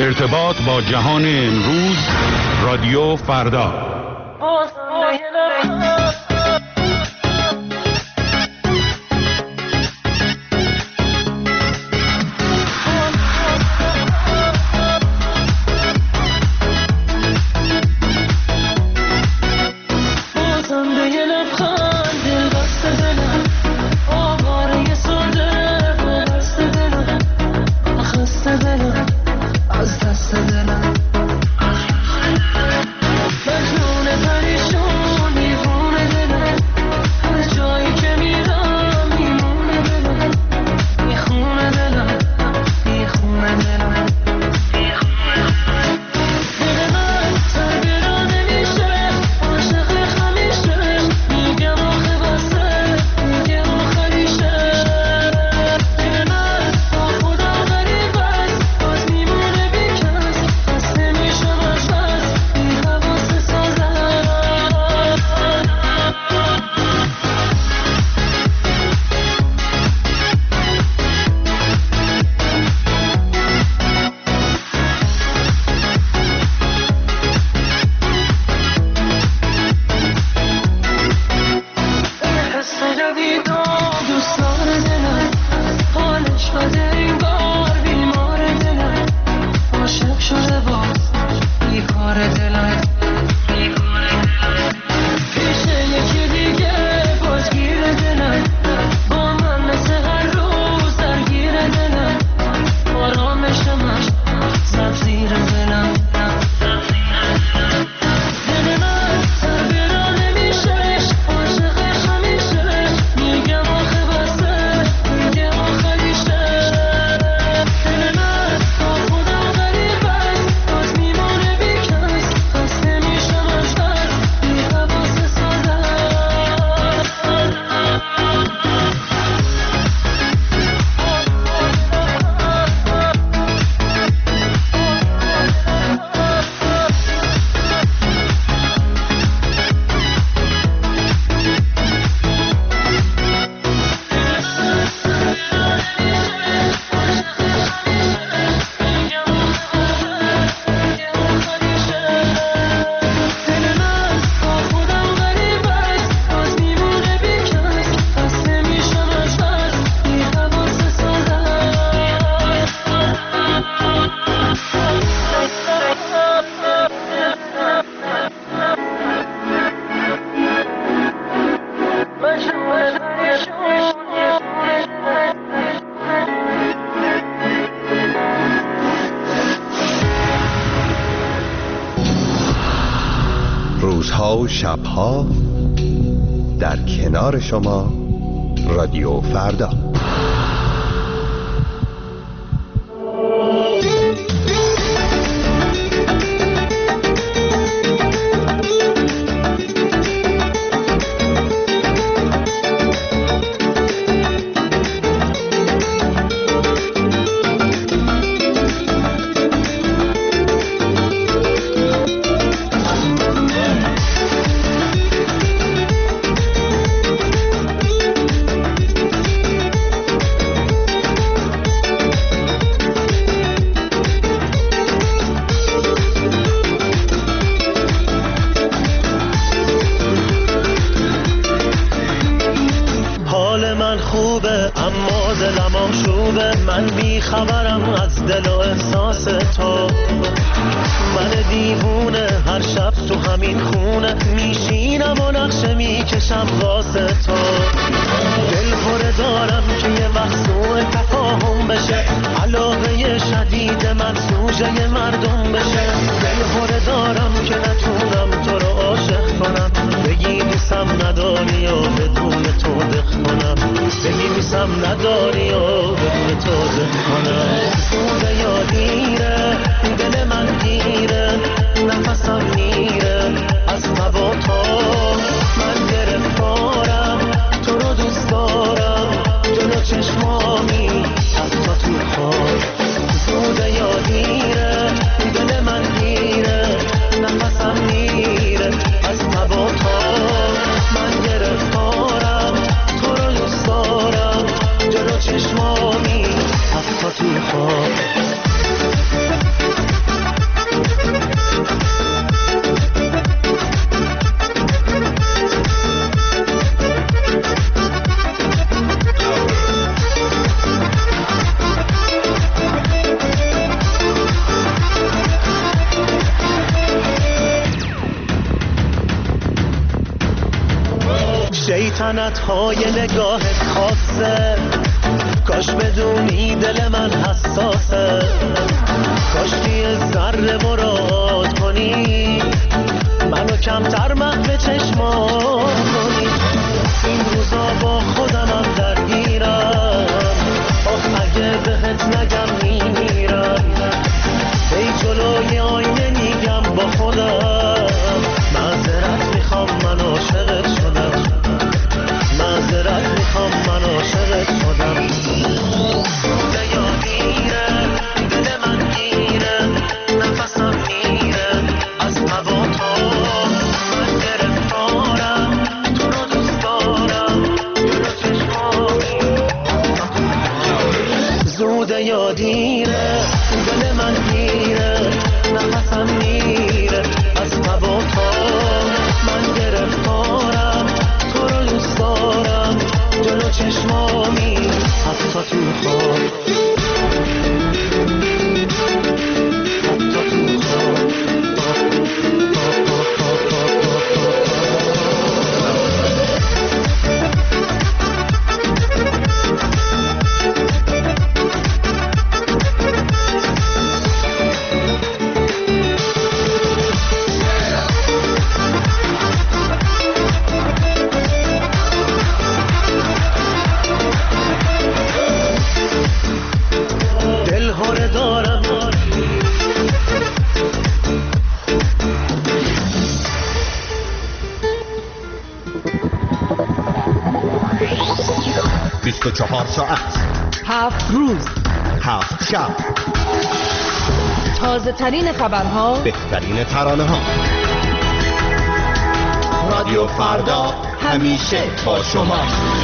ارتباط با جهان امروز، رادیو فردا. روزها و شبها در کنار شما، رادیو فردا. من بی خبرم از دل و احساس تو، من دیوونه هر شب تو همین خونه میشینم و نقشه میکشم واسه تو. دل پره دارم که یه وقت سوء تفاهم بشه، علاقه شدید من سوژه مردم بشه. دل پره دارم که نتونم تو رو عاشق کنم، بگی دوستم نداری و بدون تو دق کنم، بگی دوستم نداری و بدون تو دق کنم. سوده یا دیره دل من گیره، نفسم میره از هوا تا من گرفتارم، تو رو دوست دارم جلو چشمامی حتی تو خواب. سوده یا دیره دل من گیره، نفسم میره از هوا تا من گرفتارم، تو رو دوست دارم جلو چشمامی حتی تو سلطنت های نگاهت خاصه، کاش بدونی دل من حساسه، کاش یه ذره مراد کنی منو کمتر محو چشمان کنی. این روزا با خودمم درگیرم، آخ اگه بهت نگم میمیرم. ای جلوی آینه میگم با خودم معذرت میخوام من عاشقت شدم، معذرت میخوام من عاشقت شدم. دیا میره دل من گیره، نفسم میره از هوا تو، من گرفتارم تو رو دوست دارم، جلو چشمامی زود یا دیره، دل من میره نفسم میره از هوا تو، من گرفتارم تو رو دوست دارم، جلو چشمامی حتی تو خواب، حتی تو خواب. تو 4 ساعت 7 روز 7 شب، تازه ترین خبرها، بهترین ترانه ها. رادیو فردا همیشه با شما.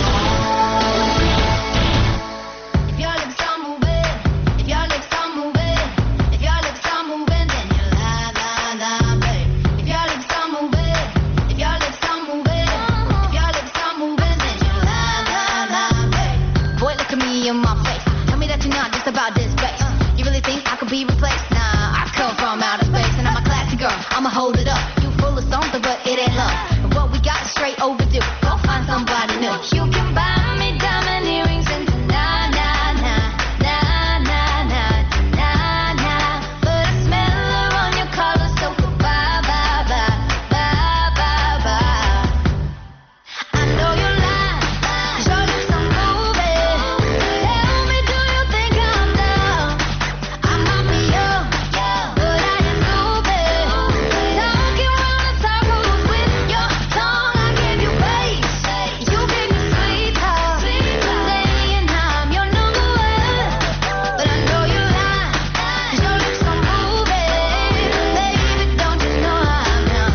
I'ma hold it up. You full of something, but it ain't love. And what we got is straight overdue. Go find somebody new. You can buy me diamond earrings and na na na na na na na na. But I smell her on your collar, so bye bye bye bye bye bye. I know you lie, 'cause your lips are moving. Tell me, do you think I'm down? I might be young, but I ain't stupid. Talking round the circles with your tongue, I give you grace. You give me sweet talk, saying I'm your number one. But I know you lie, 'cause your lips are moving. Baby, don't you know I'm young?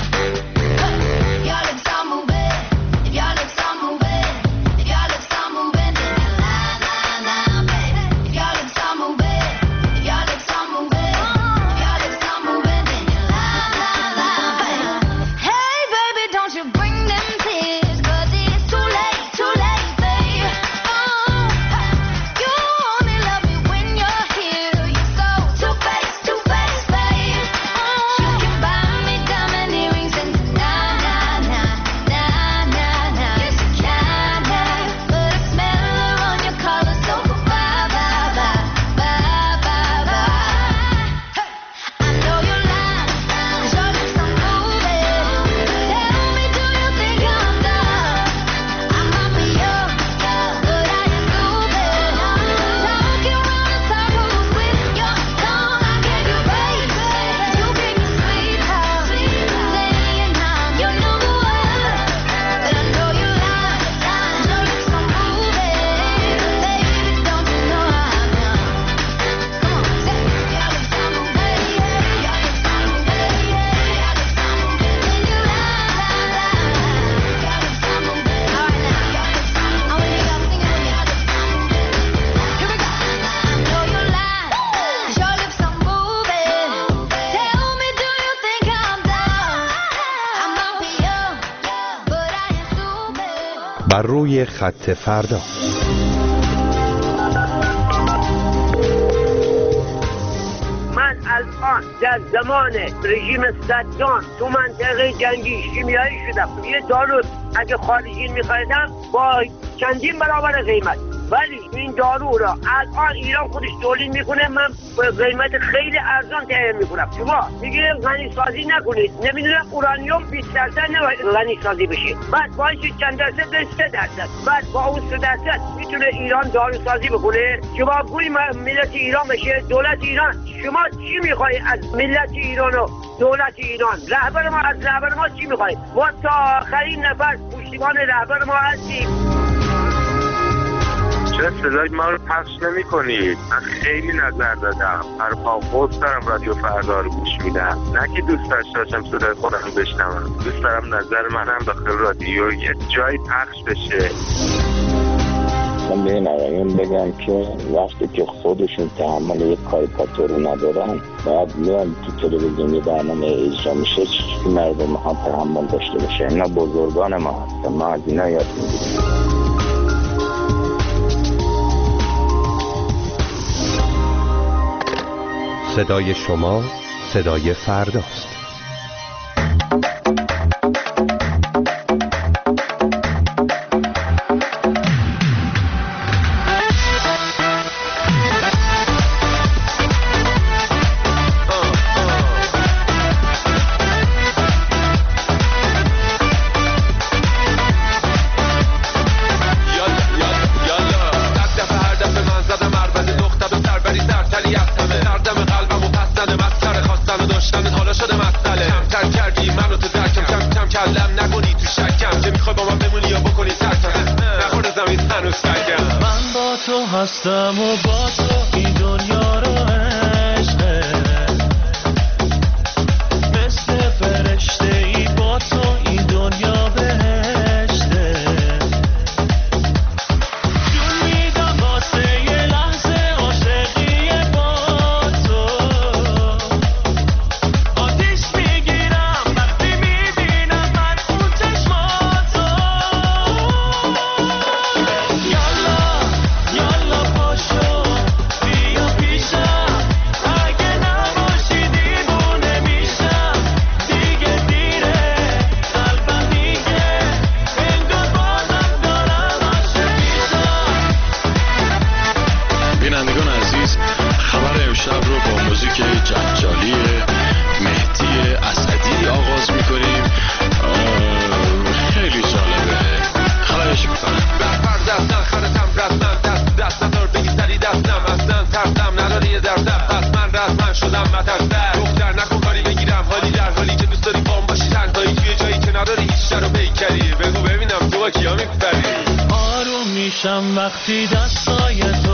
Your lips are moving. If your lips are moving, if your lips are moving, then you lie, lie, lie, baby. If your lips are moving, if your lips are moving, if your lips are moving, then you lie, lie, lie, baby. Hey, baby, don't you bring them tears, 'cause it's too late, babe. You only love me when you're here. You're so two-faced, babe. You can buy me diamond earrings and na na na na na na. Yes, you can, but I smell her on your collar, so bye bye bye bye bye bye. I know you lie, 'cause your lips are moving. Tell me, do you think I'm dumb? I might be young, but I ain't stupid. Talking round the circles with your tongue, I give you grace. You give me sweet talk, saying I'm your number one. But I know you lie, 'cause your lips are moving. Baby, don't you know I'm young? Come on, say your lips are moving, your lips are moving, your lips are moving. Then you lie, lie, lie. Your lips are moving. All right now, your lips are moving. I want you guys singing with me. Your lips are moving. Here we go. I know you lie, 'cause your lips are moving. Tell me, do you think I'm dumb? I might be young, but I ain't stupid. بر روی خط فردا. من الان در زمان رژیم صدام تو منطقه جنگی شیمیایی شدم. یه دارو اگه خارجی می‌خریدم با چندین برابر قیمت. ولی این دارو را الان ایران خودش تولید میکنه، من به قیمت خیلی ارزان تهیه میکنم. شما میگه غنی سازی نکنید، نمیدونم اورانیوم 20% غنی سازی بشه، بعد باشه چند درصد به 3%، بعد با اون 3% میتونه ایران دارو سازی بکنه. شما گوی ملت ایران بشه دولت ایران. شما چی میخوای از ملت ایران و دولت ایران؟ رهبر ما، از رهبر ما چی میخوای؟ ما تا آخرین نفر پشتیبان رهبر ما هستیم. چرا صدای ما رو پخش نمی کنید؟ من خیلی نظر دادم، پرپاقوز دارم رادیو فردا رو گوش میدم، نه که دوست داشتم صدای خودم رو بشنوم، دوست دارم نظر منم داخل رادیو یه جایی پخش بشه. من به این آقایون بگم که وقتی که خودشون تحمل یک کاریکاتور رو ندارن، باید میان تو تلویزیون یه برنامه اجرا میشه چی مردم ها تحمل داشته باشه. اینا بزرگان ما هستن، ما از اینا یاد میگیریم. صدای شما صدای فرداست. هستم و با تو این دنیا رو عشقه، مثل فرشته ای با تو این دنیا بهشته، جون میدم واسه یه لحظه عاشقی با تو، آتیش میگیرم وقتی میبینم من اون چشماتو. جنجالی مهدی اسدی آغاز میکنیم. خیلی جالبه، خواهش میکنم. برپر دست نخرتم رسمن، دست ندار بگی سری دستم، اصلا ترسم نداری یه دردم، پس من رسمن شدم مترسر. دختر نکن کاری بگیرم حالی در حالی که دوست داری بام باشی تنهایی توی جایی که نداری هیچ در رو پیکری. بگو ببینم تو با کیا میپری. آروم میشم وقتی دستای